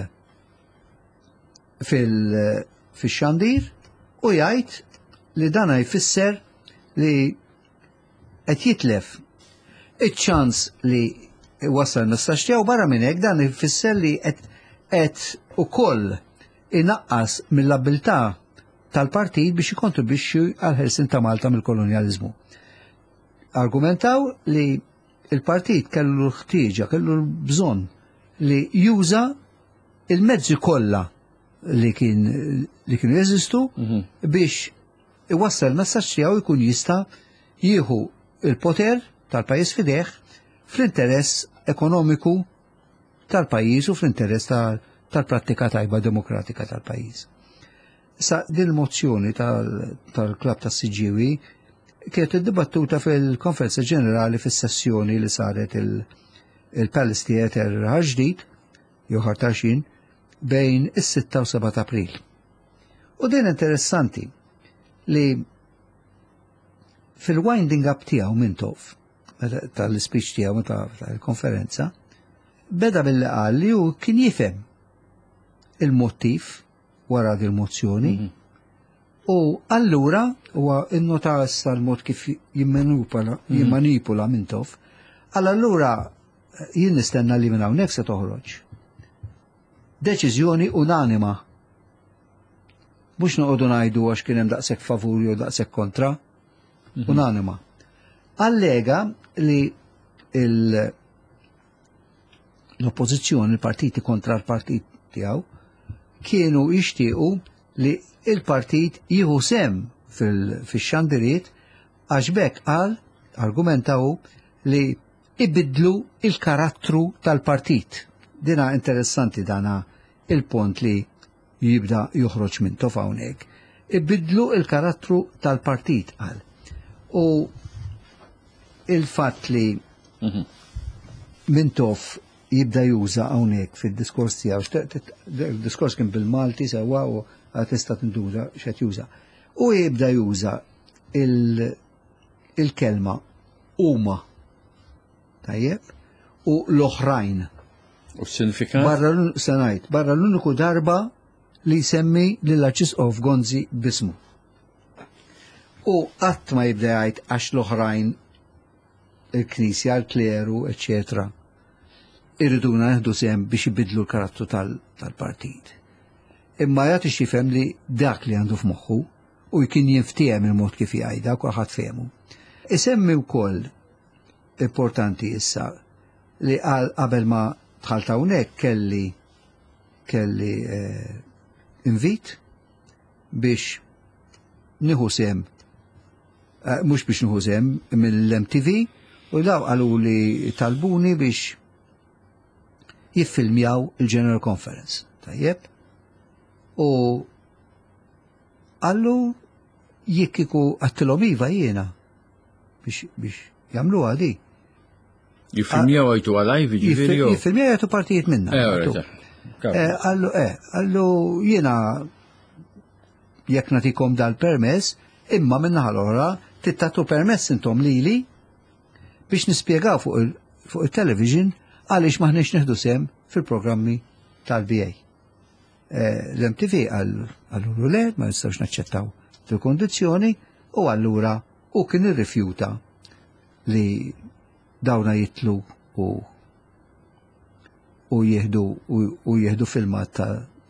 S2: fil-xandir u jgħid li dana jfisser li qed jitlef iċ-ċans li wasal messaġġ tiegħu barra minn hekk dan jfisser li qed ukoll inaqqas mill-abilità tal-partit biex jikontribwixxi għal ħelsien ta' Malta mill-kolonjaliżmu. Argumentaw li il-partit kellu l-ħtieġa, kellu l-bżonn li juża il-mezzi kollha li kienu jeżistu biex iwassal messaġġ tiegħu jkun jista' jieħu il-poter tal-pajjiż fideh fl-interess ekonomiku tal-pajjiż u fl-interess tal-prattika tajba demokratika tal-pajjiż. Sa din il-mozzjoni tal-Klabb tas-Siġiwi kienet iddibattuta fil-Konferenza Ġenerali fis-sessjoni li saret il-Palace Theatre ħaġdid jew ħartaxin bejn is-6 u 7 April. U din interessanti li fil-winding up tiegħu Mintoff tal-speech tiegħu tal-konferenza beda billi qal li hu kien jifhem il-mottiv wara din il-mozzjoni u allura huwa innota tal-mod kif jimmanipula Mintoff allura jien nistenna li minn hawnhekk se toħroġ deċiżjoni unanima mhux noqogħdu ngħidu għax kien hemm daqshekk favur jew daqshekk kontra unanima. Allega li l-oppożizzjoni, il-partiti kontra l-partit tiegħu kienu jixtiequ li il-partit jieħu sem fix-xandiriet għax bekk qal argumentaw li ibidlu il-karattru tal-partit. Dina interessanti dana il-punt li jibda joħroġ minn tof hawnhekk. Ibidlu il-karattru tal-partit qal. U il-fatt li Mintoff jibda juża hawnhekk fid-diskors tiegħu, il-diskors kien bil-Malti sewwa u tista' tinduża x'qed juża. U jibda juża il-kelma huma tajjeb u l-oħrajn
S1: U s-sinifikat?
S2: barra l-uniku darba li jsemmi lill-Arċisqof Gonzi bismu. U qatt ma jibda jgħid għax l-oħrajn il-Knisja, l-kleru, eccetera, irriduna neħdu sehem biex ibidlu l-karattru tal-partit. Imma jagħti xifhem li dak li għandu f'moħħu u jkien jinftiem il-mod kif jgħidha u kulħadd fehmu. Isemmi wkoll importanti issa li qabel ma dħalt hawnhekk kelli invit biex nieħu sehem mhux biex nieħu sehem mill-MTV u daw qalu li talbuni biex jiffilmjaw il-General Conference. Tajjeb? U għallu jikkiku għattilom iva jiena biex jamlu għadi.
S1: Jiffilmjaw għajtu għalaj,
S2: jiffilmjaw għajtu partijiet minna. Għallu jiena jekk natikom dal-permess, imma minna ħal-ora tittatu permess intom lili biex nispiegaw fuq il-television għaliex maħniex neħdu sem fil-programmi tal-BA. L-MTV għallu le, ma nistawx naċċettaw fil-kondizjoni u allura u kien irrifjuta li dawna jitlu u jieħdu filmat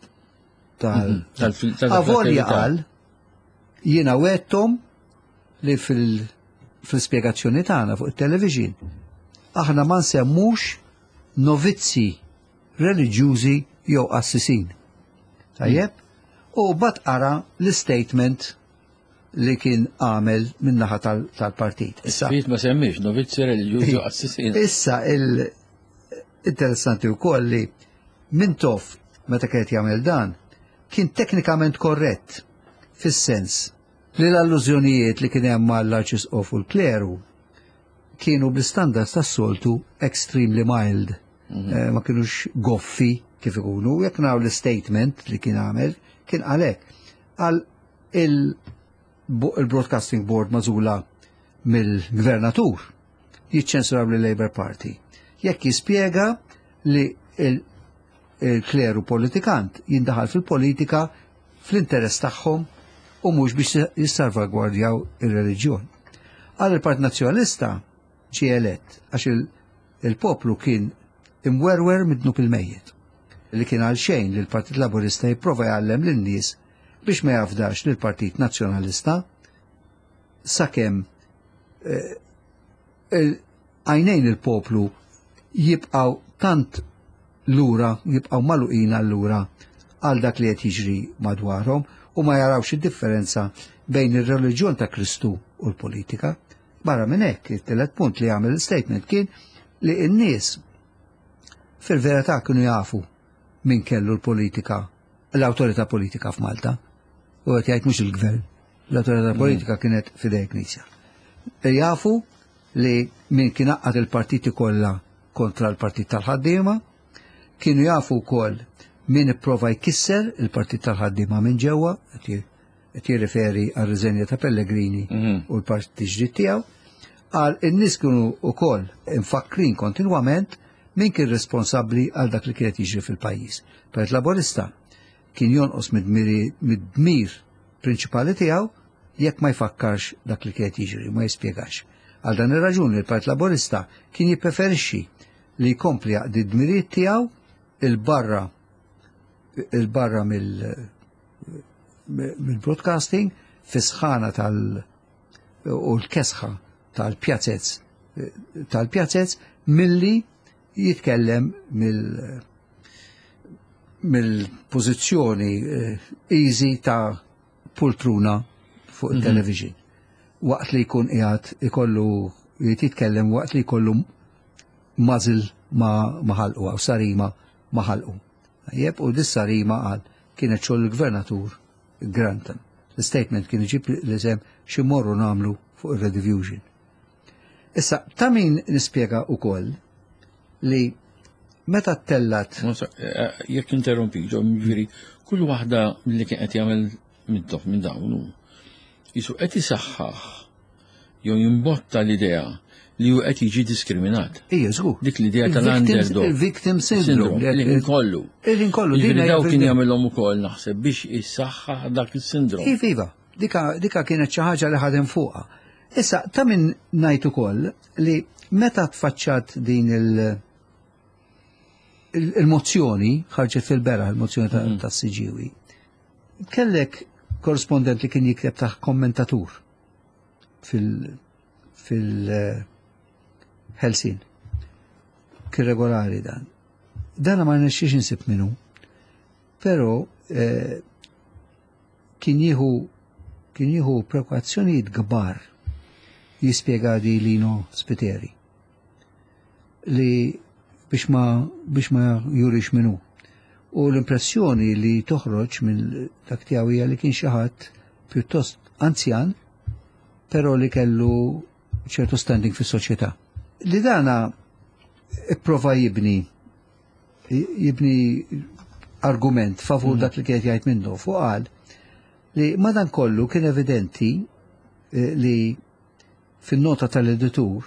S2: tal-avolja qal jiena wettom li fil-spiegazzjoni tagħna fuq il-television aħna ma nsemmux novizzi reliġjużi jew assisin. Tajjeb? U bat ara l-statement li kien għamel minnaħa tal-partit.
S1: Issa ma semmix novizzi reliġjużi jew assisin.
S2: Issa interessanti wkoll li Mintoff meta kienet jagħmel dan kien teknikament korrett fis-sens li l-allużjonijiet li kien hemm mal-Arċisqof u l-Kleru kienu bl-standards tas-soltu extremely mild. Ma kienux goffi kif ikunu, jekk naraw l-statement li kien għamel, kien għalek. Għal il-Broadcasting Board mażula mill-gvernatur jiċċensuraw li Labour Party. Jekk jispjega li il-kleru politikant jindaħal fil-politika fl-interess tagħhom u mhux biex jissalvagwardjaw ir-reliġjon. Għal il-Partit Nazzjonalista ġie elett għax il-poplu kien imwerwer midnu pil-mejjet li kien għal xejn li l-Partit Laburista jipprova jgħallem lin-nies biex ma jafdax li l-Partit Nazzjonalista sakemm għajnejn il-poplu jibqaw tant lura, jibqaw maluqin allura għal dak li qed jiġri madwarhom u ma jarawx id-differenza bejn ir-reliġjon ta' Kristu u l-politika. Barra minn hekk, it-telet punt li għamel il-statement kien li n-nies fil-verità kienu jafu min kellu l-politika, l-autorità politika f'Malta. U għet jgħid mhux il-gvern. L-autorità politika kienet fidej Knisja. Jafu li min kien aqqad il-partiti kollha kontra l-partit tal-ħaddiema, kienu jafu wkoll min ipprova jkisser il-partit tal-ħaddiema minn ġewwa, qed jirriferi għar-riżenja ta' Pellegrini u l-partit ġdid tiegħu, għal in-nies kienu wkoll infakrin kontinwament min kien responsabbli għal dak li kienet jiġri fil-pajjiż. Partit Laburista kien jonqos mid-dmir prinċipali tiegħu jekk ma jfakkarx dak li kienet jiġri, ma jispjegax. Għal dan ir-raġuni il-Partit Laburista kien jippreferixxi li jkompli jaqdi d-dmirijiet tiegħu il-barra mill-broadcasting fis-sħana u l-kesħa tal-pjazzezz milli jitkellem mill-pożizzjoni easy ta' pultruna fuq il-television. Waqt li jkun qiegħed ikollu jitkellem waqt li jkollu mażil ma ħalqu aw sarima ma ħalqu. Jeb u dis-sarima qal kienet xogħol il-gvernatur Grantham. L-statement kien iġib l-eżem xi morru nagħmlu fuq ir-rediffusion. Issa ta' min nispjega wkoll li meta tellat.
S1: Jekk interrompi, ġifieri kull waħda li kien qed jagħmel minn dawn jisu qed isaħħaħ jew jimbotta l-idea li hu qed jiġi diskriminat.
S2: Żgur.
S1: Dik l-idea tal-underdog.
S2: Il-victim syndrome.
S1: Il-ħin kollu.
S2: Il-ħin kollu.
S1: Daw kien jagħmilhom ukoll naħseb biex issaħħaħ dak is-sindrom.
S2: Iva, dika kienet xi ħaġa li ħadem fuqha. Issa ta' min ngħid ukoll li meta tfaċċat din il-mozzjoni ħarġet fil-bera, il-mozzjoni tas-Siġiwi. Kellek korrispondent li kien jikteb ta' kommentatur fil-Helsin. Kien regolari dan. Dan ma nexxiex insib minnu, però kien jieħu prekwazzjonijiet kbar jispjega di Lino Spiteri li biex ma jurix minnu. U l-impressjoni li toħroġ minn dak tiegħu hija li kien xi ħadd pjuttost anzjan, però li kellu ċertu standing fis-soċjetà. Li dana ipprova jibni argument favur dak li kien jgħid minnu fuq qal li madankollu kien evidenti li fin-nota tal-editur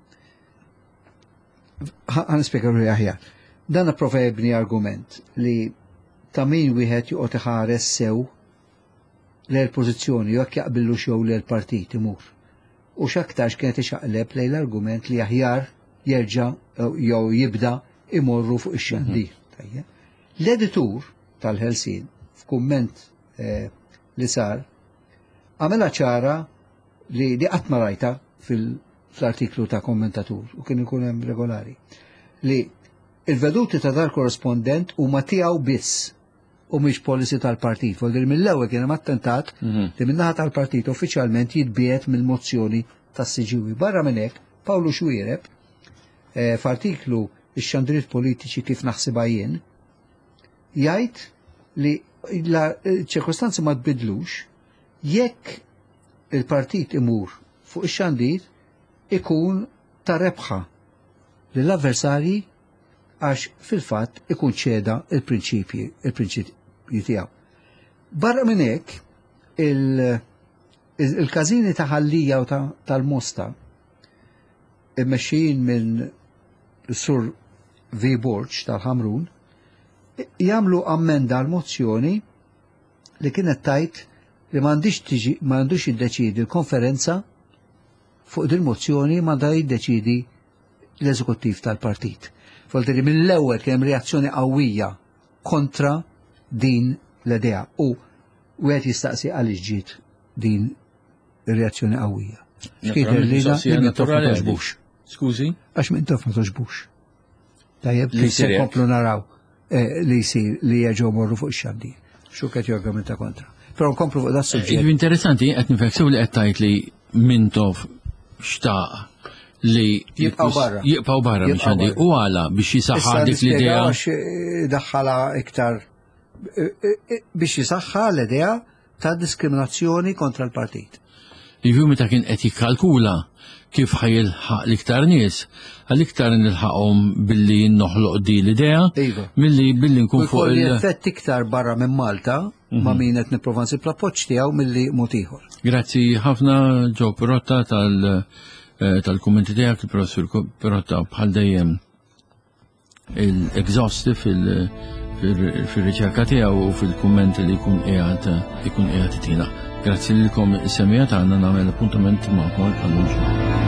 S2: ħanispjega ruħi aħjar. Dan approva jibni argument li ta' min wieħed joqgħod iħares sew l-pożizzjoni jekk jaqbillu xew l-partit imur. U x'aktarx kienet ixaqleb lejn l-argument li aħjar jerġa' jew jibda imorru fuq ix-xandir. L-editur tal-Helsin f'kumment li sar għamela ċara li qatt ma rajta fl-artiklu ta' kommentatur u kien ikun hemm regolari li il-veduti ta' dar korrespondent huma tiegħu biss u mhix policy tal-partit. Voldir mill-ewwel kien hemm attentat li min-naħa tal-partit uffiċjalment jitbiet mill-mozzjoni tas-Siġiwi. Barra minn hekk, Pawlu Xwiereb f'artiklu Ix-xandriet politiċi kif naħsibha jien jgħid li l-ċirkostanzi ma tbidlux jekk il-partit imur fuq ix-xandir ikun ta' rebħa lill-avversarji għax fil-fatt ikun ċeda il-prinċipji tiegħu. Barra minn hekk il-każini ta' Ħallija u tal-Mosta immexxijin minn Sur V. Borġ tal-Ħamrun jagħmlu ammenda l-mozzjoni li kienet tajt li m'għandux jiddeċidi l-konferenza fuq din mozzjoni m'għandha jiddeċidi l-eżekuttiv tal-partit. Folteri mill-ewwel kien reazzjoni qawwija kontra din l-idea u wieħed jistaqsi għaliex ġiet din ir-reazzjoni qawwija. X'kien li naturali toġbux.
S1: Skużi?
S2: Għax minn tof ma toġbux. Tajjeb li se komplu naraw li jsir li jerġgħu morru fuq ix-xandir. Xu qed jorgamenta kontra. Però nkomplu fuq da suġġett.
S1: Interessanti qed nifeksew li qed tgħid li Mintoff xtaq li jibqaw barra minn xandi u għala biex jisaxħa dik l-idea.
S2: Daħħala iktar biex jisaxħa l-idea ta' diskriminazzjoni kontra l-partit.
S1: Rivju meta kien qed jikkalkula kif ħajilħaq l-iktar nies, għal-iktar nilħaqhom billi noħloq di l-idea, billi nkun fuq
S2: il-effett iktar barra minn Malta ma' min qed nipprova nsib l-appoġġ tiegħu milli mod ieħor.
S1: Grazzi ħafna Ġew Perotta tal-kummenti tiegħek, il-Professur Perotta bħal dejjem il-exhaustive fil-riċerka tiegħu u fil-kummenti li jkun qiegħed itina. Grazzi lilkom is-semija tagħna nagħmel appuntament magħkom għal